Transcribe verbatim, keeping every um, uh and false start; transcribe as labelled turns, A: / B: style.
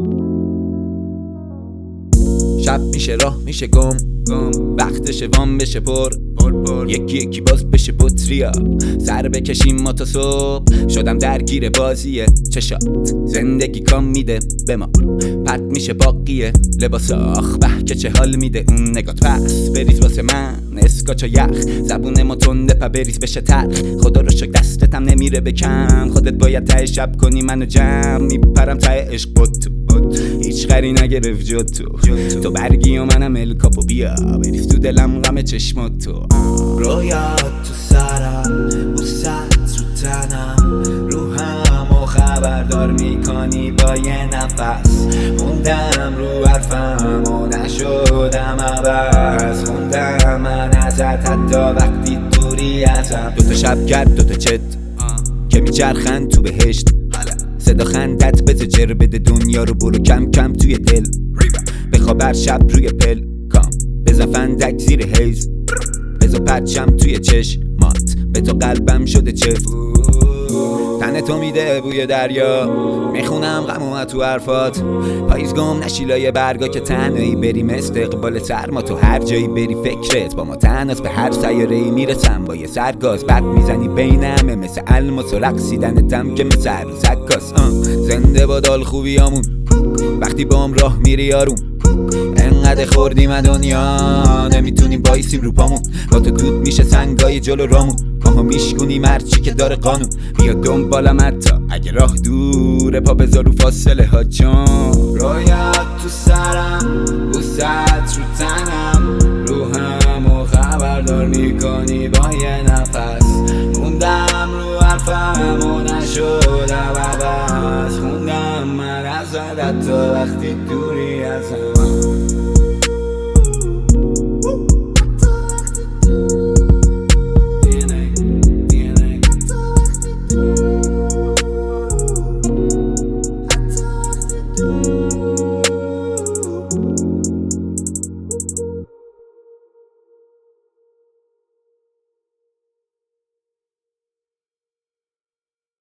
A: شب میشه راه میشه گم گم وقتشه وام بشه پر پر پر یکی یکی باز بشه بطریا سر بکشیم ما تا صبح. شدم درگیر بازیه چشات زندگی کام میده به ما پرت میشه باقیه لباس آخ به که چه حال میده اون نگات پس بریز واسه من اسکاچ و یخ زبون ما تنده پا بریز بشه تلخ خدا رو شکر دستتم نمیره بکم خودت باید ته شب کنی منو جمع میپرم ته عشق بود تو هیچ غری نگرفت جد تو تو برگی و منم الکاپو بیا بریز تو دلم غم چشمات تو
B: رویات تو سرم بوست رو تنم روحم و خبردار میکنی با یه نفس موندم رو حرفم و نشدم عوض خوندم من ازت حتی وقتی دوری ازم
A: دوتا شب کرد دوتا چت که میچرخن تو بهشت صدا خندت بده جر بده دنیا رو برو کم کم توی دل بخواب بر شب روی پل کام بزن فندک زیر حیز بزا پرچم توی چشمات به تو قلبم شده چفت تن تو میده بوی دریا میخونم غمومت تو حرفات پاییز گم نشیلای برگا که تنهایی بریم استقبال سرما تو هر جایی بری فکرت با ما تنهاست به هر سیاره‌ای میرسم با یه سرگاز بعد میزنی بین همه مثل الماس و رقصیدنتم که مثل عروس عکاس زنده با دال خوبیامون وقتی با هم راه میری یارون انقدر خوردیم دنیا نمیتونیم بایستیم رو پامون با تو دود میشه سنگای جلو رامون ماها میشکونیم هرچی که داره قانون بیا دنبالم حتی اگه راه دوره پا بذار رو فاصله ها چون
B: رویات تو سرم بوست رو تنم روحم و خبردار میکنی با یه نفس موندم رو حرفم و نشدم عوض خوندم من ازت تا وقتی تو